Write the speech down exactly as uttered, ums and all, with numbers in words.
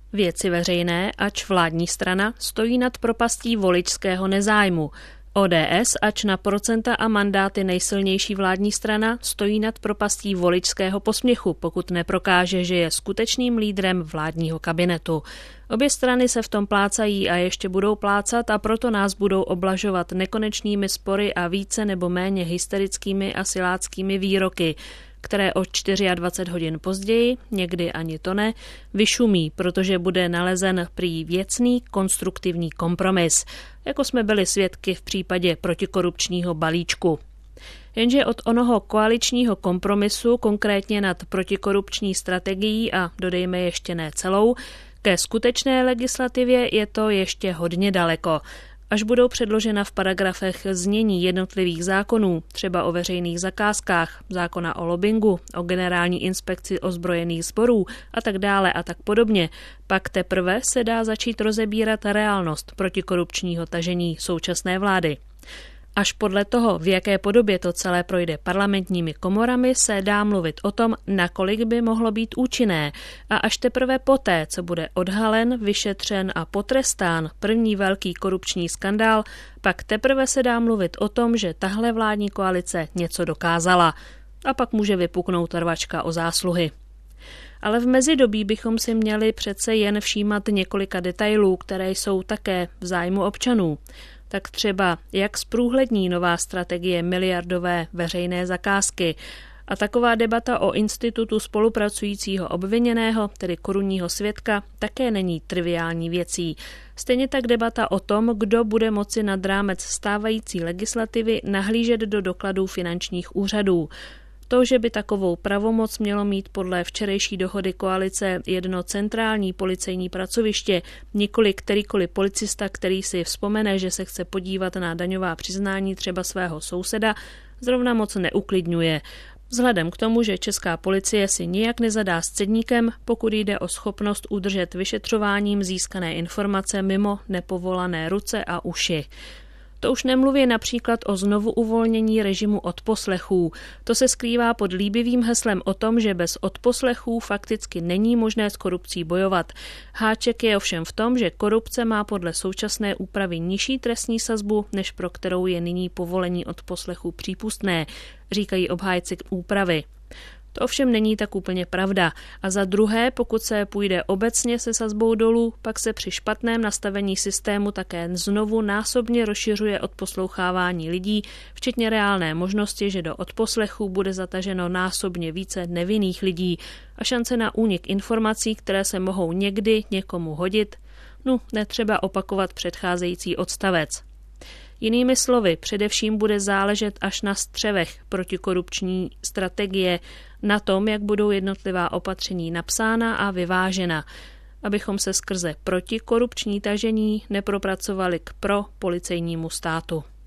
Věci veřejné, ač vládní strana, stojí nad propastí voličského nezájmu. O D S, ač na procenta a mandáty nejsilnější vládní strana, stojí nad propastí voličského posměchu, pokud neprokáže, že je skutečným lídrem vládního kabinetu. Obě strany se v tom plácají a ještě budou plácat a proto nás budou oblažovat nekonečnými spory a více nebo méně hysterickými a siláckými výroky, které o dvacet čtyři hodin později, někdy ani to ne, vyšumí, protože bude nalezen prý věcný, konstruktivní kompromis, jako jsme byli svědky v případě protikorupčního balíčku. Jenže od onoho koaličního kompromisu, konkrétně nad protikorupční strategií a dodejme ještě ne celou, ke skutečné legislativě je to ještě hodně daleko. Až budou předložena v paragrafech znění jednotlivých zákonů, třeba o veřejných zakázkách, zákona o lobbingu, o generální inspekci ozbrojených sborů a tak dále a tak podobně, pak teprve se dá začít rozebírat reálnost protikorupčního tažení současné vlády. Až podle toho, v jaké podobě to celé projde parlamentními komorami, se dá mluvit o tom, nakolik by mohlo být účinné. A až teprve poté, co bude odhalen, vyšetřen a potrestán první velký korupční skandál, pak teprve se dá mluvit o tom, že tahle vládní koalice něco dokázala. A pak může vypuknout rvačka o zásluhy. Ale v mezidobí bychom si měli přece jen všímat několika detailů, které jsou také v zájmu občanů. Tak třeba, jak zprůhlední nová strategie miliardové veřejné zakázky. A taková debata o institutu spolupracujícího obviněného, tedy korunního svědka, také není triviální věcí. Stejně tak debata o tom, kdo bude moci nad rámec stávající legislativy nahlížet do dokladů finančních úřadů. To, že by takovou pravomoc mělo mít podle včerejší dohody koalice jedno centrální policejní pracoviště, nikoli kterýkoliv policista, který si vzpomene, že se chce podívat na daňová přiznání třeba svého souseda, zrovna moc neuklidňuje. Vzhledem k tomu, že česká policie si nijak nezadá s cedníkem, pokud jde o schopnost udržet vyšetřováním získané informace mimo nepovolané ruce a uši. To už nemluví například o znovu uvolnění režimu odposlechů. To se skrývá pod líbivým heslem o tom, že bez odposlechů fakticky není možné s korupcí bojovat. Háček je ovšem v tom, že korupce má podle současné úpravy nižší trestní sazbu, než pro kterou je nyní povolení odposlechů přípustné, říkají obhájci úpravy. To ovšem není tak úplně pravda. A za druhé, pokud se půjde obecně se sazbou dolů, pak se při špatném nastavení systému také znovu násobně rozšiřuje odposlouchávání lidí, včetně reálné možnosti, že do odposlechů bude zataženo násobně více nevinných lidí a šance na únik informací, které se mohou někdy někomu hodit, no netřeba opakovat předcházející odstavec. Jinými slovy, především bude záležet až na střevech protikorupční strategie, na tom, jak budou jednotlivá opatření napsána a vyvážena, abychom se skrze protikorupční tažení nepropracovali k pro policejnímu státu.